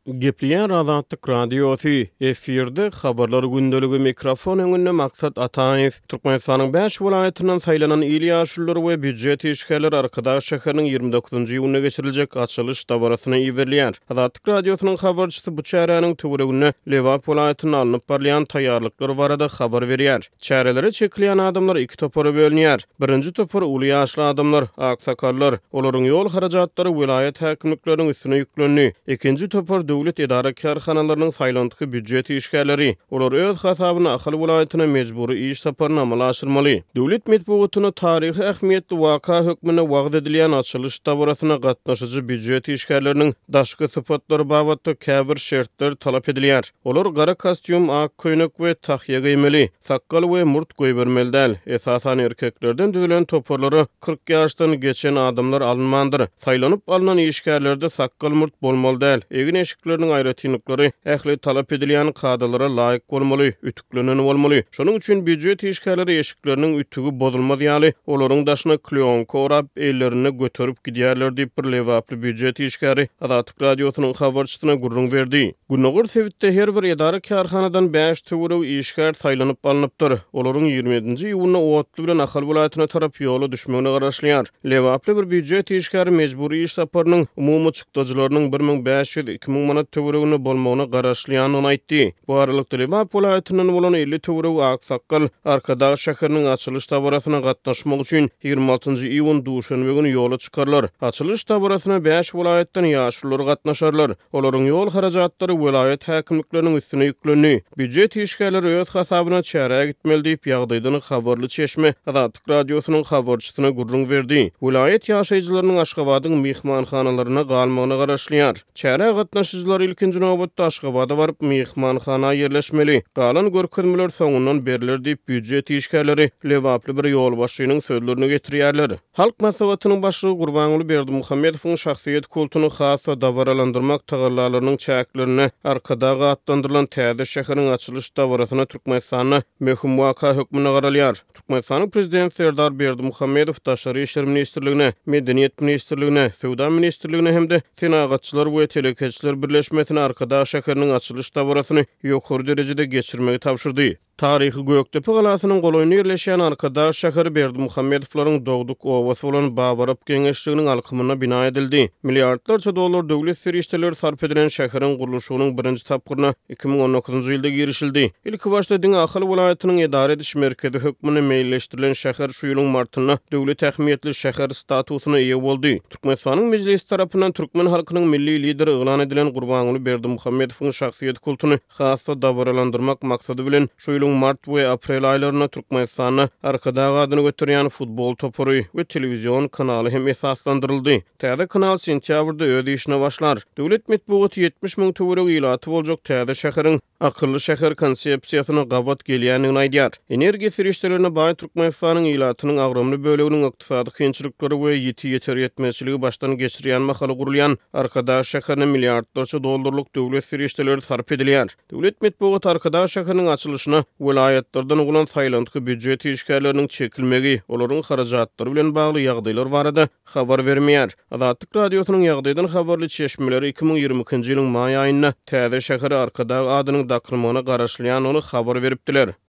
Gepliýän Azatlyk Radiosu efirde habarlar gündöligi mikrofon öňünde maksat Ataýew Türkmenistanyň 5 welaýatynyň saýlanan il ýaşulary we büdjet işgärleri Arkadaş şäheriniň 29-njy ýylyna geçiriljek açylış dabarasyny iýerleýär. Azatlyk Radiosynyň habarçysy bu çäräniň töweregine Lewap welaýatyna alınıp barýan taýýarlyklar barada habar berýär. Çärelere çekilýän adamlar iki topara bölünýär. Birinji topar uly ýaşly adamlar, aksakallar, olaryň ýol harajatlary welaýat häkimlikleriniň üstüne ýüklenýär. Ikinji topar döwlet idara karhanalarynyň saýlandyky büdjet işgärleri, olar öz hasabyna ahly welaýatyna mejburi iş saparyny amala aşyrmaly. Döwlet medeniýetini taryhy ähmiýetli waka hökmüne wagt edilýän açylış dabarasyna gatnaşyjy büdjet işgärleriniň daşky sypatlary babatda käbir şertler talap edilýär. Olar gara kostyum, ak köýnek we tahyýa giýmeli, sakkal we murt goýbermeli däl. Esasan erkeklerden düzülen toparlary 40 ýaşdan geçen adamlar alınmandyr. Saýlanyp alynan işgärlerde sakkal murt bolmaly däl. Egin eşikleriniň aýratynlyklary ähli talap edilýän kadalara laýyk bolmaly, ütüklenen bolmaly. Şonuň üçin büdjet işgärleri eşikleriniň ütügi bozulmaz ýaly olaryň daşyna klionka orap ellerini götürüp gidýärler diýip bir lewaply büdjet işgäri Azatlyk Radiosynyň habarçysyna gurrun berdi. Günnäger sebitde her bir idara karhanadan 5 töwereg işgär saýlanyp alınıpdyr. Olaryň 27-nji ýylyna Owatly bilen Ahal welaýatyna tarap ýoly düşmegine garaşlýar. Lewaply bir büdjet işgäri mejburi iş saparynyň umumy çykdyjylarynyň 1500-2000 manat töweregine bolmagyna garaşlýanyny aýtdy. Bu aralykda Lewap welaýatynyň bolan 50 töwereg aksakkal Arkadaş şäheriniň açylış dabarasyna gatnaşmak üçin 26-njy iýun duşanbe güni ýola çykarlar. Açylış dabarasyna 5 welaýatdan ýaşullar gatnaşarlar. Olaryň ýol harajatlary welaýat häkimlikleriniň üstüne ýüklenýär. Büdjet işgärleri öz hasabyna çäre gitmeli diýip ýagdaýdan habarly çeşme Azatlyk Radiosynyň habarçysyna gurrun berdi. Welaýat ýaşaýjylarynyň Aşgabatyň mehmanhanalaryna galmagyna garaşlýar. Çäre gatnaşyjylar ilkinji nowbatda Aşgabada baryp mehmanhana ýerleşmeli. Galan görkezmeler soňundan beriler diýip büdjet işgärleri Lewaply bir ýol başçynyň sözlerini getirýärler. Halk maslahatynyň başlygy Gurbanuly Berdimuhammedowyň şahsiýet kultuny hassa dawaralandyrmak tagarlalarynyň çäklerini arkadaga atlandyrylan täze şäheriniň açylış dabarasyna Türkmenistanyň möhüm waka hökmüne garalýar. Türkmenistanyň prezidenti Serdar Berdimuhammedow Daşary işler ministrligine, Medeniýet ministrligine, Sowda ministrligine hemde senagatçylar we telekeçiler birleşmesine Arkadaş şäheriniň açylış dabarasyny ýokary derejede geçirmegi tapşyrdy. Tarihi Göktepe galasynyň golaýyny ýerleşýän Arkadaş şäheri Berdimuhammedowlaryň dogduk owasy bolan Bawarap geňeşliginiň alkymyna bina edildi. Milliardlarça dollar döwlet serişdeleri sarp edilen şäheriň guruluşynyň birinji tapgyryna 2019-njy ýylda girişildi. Ilki başda diňe Ahal welaýatynyň idare ediş merkezi hökmüne meýilleşdirilen şäher şu ýylyň martyna döwlet ähmiýetli şäher statusyna ýa boldy. Türkmenistanyň mejlisi tarapyndan türkmen halkynyň milli lideri ýylan edilen Gurbanuly Berdimuhammedowyň şahsiýet kultuny hassa dawaralandyrmak maksady bilen şu mart we aprel aýlaryna Türkmenistana arkadaga adyny götürýän futbol topary we telewizyon kanaly hem esaslandyryldy. Täze kanal sentýabrda öz işine başlar. Döwlet medeniýeti 70 000 töwereg ýylaty boljak täze şäheriň akylly şäher konsepsiýasyna gawat gelýänini aýdýar. Energiýa serişdelerine baý Türkmenistanyň ýylatynyň agramy böleginiň ykdysady kynçylyklary we ýetir ýetmezçiligi başdan geçirýän mahaly gurulýan Arkadaş şäherine milliardlarça dollarlyk döwlet serişdeleri sarp edilýär. Döwlet medeniýeti Arkadaş şäheriniň açylyşyna welaýatlardan ulan saýlandyky büdjet işgärleriniň çekilmegi, olaryň harajatlary bilen bagly ýagdaýlar barada habar bermeýär. Azatlyk Radiosynyň ýagdaýdan habarly çeşmeleri 2022-nji ýylyň maý aýyna täze şäheri Arkadaş adynyň dakrymagyna garaşlýanyny habar beripdiler.